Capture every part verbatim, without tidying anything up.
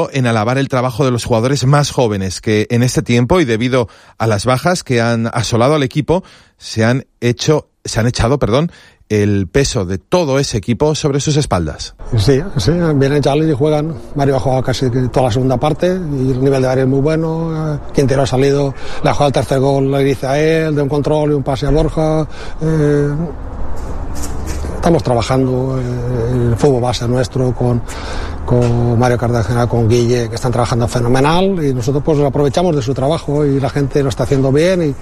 insistido en alabar el trabajo de los jugadores más jóvenes que en este tiempo y debido a las bajas que han asolado al equipo se han hecho, se han echado, perdón, el peso de todo ese equipo sobre sus espaldas. Sí, sí, vienen chavales y juegan. Mario ha jugado casi toda la segunda parte y el nivel de Mario es muy bueno. Quintero ha salido, le ha jugado el tercer gol, lo inicia a él, de un control y un pase a Borja. Eh, estamos trabajando eh, el fútbol base nuestro con, con Mario Cartagena, con Guille, que están trabajando fenomenal y nosotros pues aprovechamos de su trabajo y la gente lo está haciendo bien y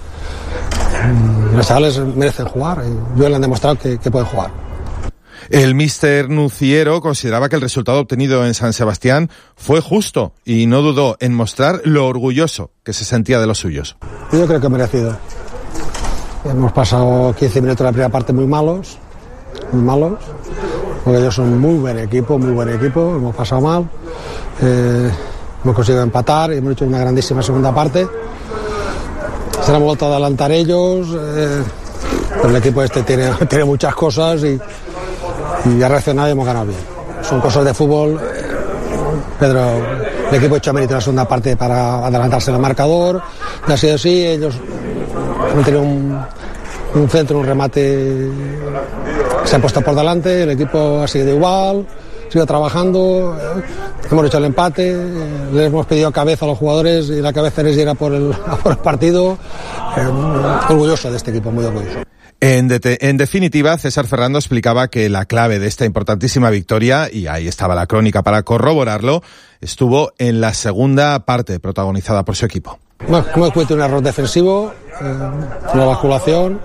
los chavales merecen jugar y yo le han demostrado que, que pueden jugar. El míster Nuciero consideraba que el resultado obtenido en San Sebastián fue justo y no dudó en mostrar lo orgulloso que se sentía de los suyos. Yo creo que merecido. Hemos pasado quince minutos de la primera parte muy malos, muy malos, porque ellos son muy buen equipo, muy buen equipo, hemos pasado mal, eh, hemos conseguido empatar y hemos hecho una grandísima segunda parte. Se han vuelto a adelantar ellos, eh, pero el equipo este tiene, tiene muchas cosas y, y ha reaccionado y hemos ganado bien. Son cosas de fútbol. Eh, Pedro, el equipo ha hecho mérito en la segunda parte para adelantarse en el marcador. Y ha sido así, ellos han tenido un, un centro, un remate, se han puesto por delante, el equipo ha seguido igual, sigue trabajando, eh, hemos hecho el empate, eh, les hemos pedido cabeza a los jugadores y la cabeza les llega por el, por el partido. Eh, orgulloso de este equipo, muy orgulloso. En, de, en definitiva, César Ferrando explicaba que la clave de esta importantísima victoria, y ahí estaba la crónica para corroborarlo, estuvo en la segunda parte protagonizada por su equipo. Bueno, hemos cometido un error defensivo, eh, una basculación,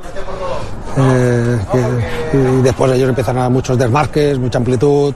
eh, que, y después ellos empiezan a muchos desmarques, mucha amplitud.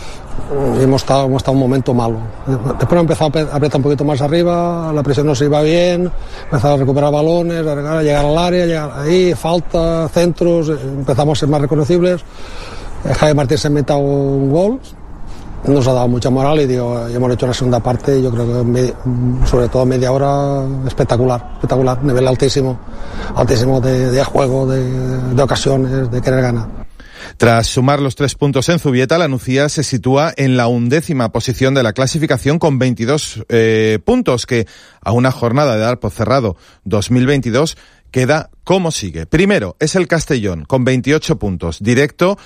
Y hemos estado, hemos estado un momento malo. Después hemos empezado a apretar un poquito más arriba, la presión no se iba bien, empezamos a recuperar balones, a llegar al área, llegar ahí, falta, centros, empezamos a ser más reconocibles. Javi Martín se ha metido un gol, nos ha dado mucha moral y digo, hemos hecho una segunda parte, yo creo que media, sobre todo media hora espectacular, espectacular, nivel altísimo, altísimo de, de juego, de, de ocasiones, de querer ganar. Tras sumar los tres puntos en Zubieta, la Nucía se sitúa en la undécima posición de la clasificación con veintidós eh, puntos que a una jornada de dar por cerrado dos mil veintidós queda como sigue. Primero es el Castellón con veintiocho puntos, directo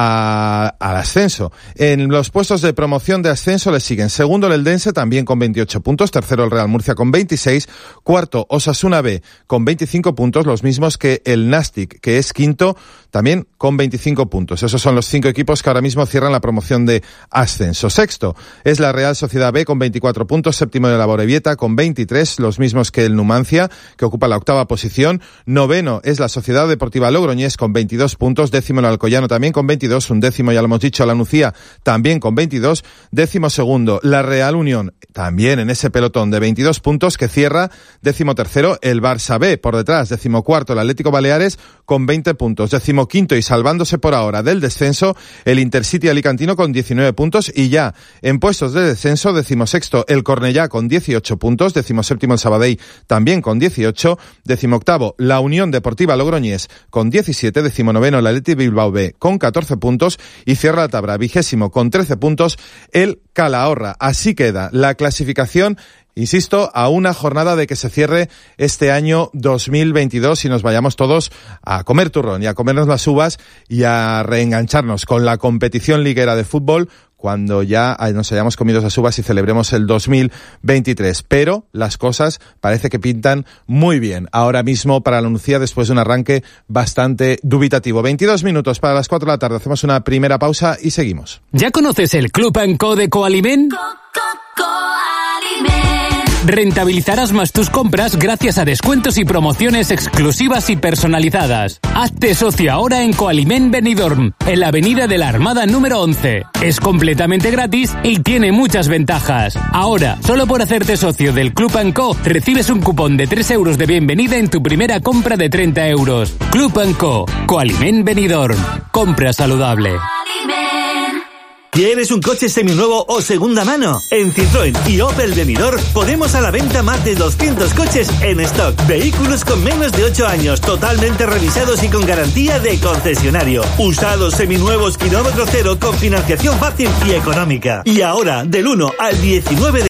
a, al ascenso. En los puestos de promoción de ascenso le siguen segundo el Eldense también con veintiocho puntos, tercero el Real Murcia con veintiséis, cuarto Osasuna B con veinticinco puntos, los mismos que el Nastic, que es quinto, también con veinticinco puntos. Esos son los cinco equipos que ahora mismo cierran la promoción de ascenso. Sexto es la Real Sociedad B con veinticuatro puntos, séptimo de la Amorebieta con veintitrés, los mismos que el Numancia, que ocupa la octava posición. Noveno es la Sociedad Deportiva Logroñés con veintidós puntos, décimo el Alcoyano también con veintidós, un décimo, ya lo hemos dicho, la Nucía también con veintidós, décimo segundo la Real Unión, también en ese pelotón de veintidós puntos que cierra, décimo tercero el Barça B, por detrás, décimo cuarto el Atlético Baleares con veinte puntos, décimo quinto y salvándose por ahora del descenso el Intercity Alicantino con diecinueve puntos y ya en puestos de descenso, décimo sexto el Cornellá con dieciocho puntos, décimo séptimo el Sabadell también con dieciocho, décimo octavo la Unión Deportiva Logroñés con diecisiete, decimonoveno el Athletic Bilbao B con catorce puntos y cierra la tabla vigésimo con trece puntos el Calahorra. Así queda la clasificación, insisto, a una jornada de que se cierre este año dos mil veintidós y nos vayamos todos a comer turrón y a comernos las uvas y a reengancharnos con la competición liguera de fútbol cuando ya nos hayamos comido esas uvas y celebremos el dos mil veintitrés. Pero las cosas parece que pintan muy bien ahora mismo para la Nucía después de un arranque bastante dubitativo. veintidós minutos para las cuatro de la tarde. Hacemos una primera pausa y seguimos. ¿Ya conoces el Club and Co de Coalimen? Co, co, Coalimen. Rentabilizarás más tus compras gracias a descuentos y promociones exclusivas y personalizadas. Hazte socio ahora en Coalimen Benidorm, en la avenida de la Armada número once. Es completamente gratis y tiene muchas ventajas. Ahora, solo por hacerte socio del Club and Co, recibes un cupón de tres euros de bienvenida en tu primera compra de treinta euros. Club and Co, Coalimen Benidorm. Compra saludable. ¿Quieres un coche seminuevo o segunda mano? En Citroën y Opel Benidorm ponemos a la venta más de doscientos coches en stock. Vehículos con menos de ocho años, totalmente revisados y con garantía de concesionario. Usados, seminuevos, kilómetro cero, con financiación fácil y económica. Y ahora, del uno al diecinueve de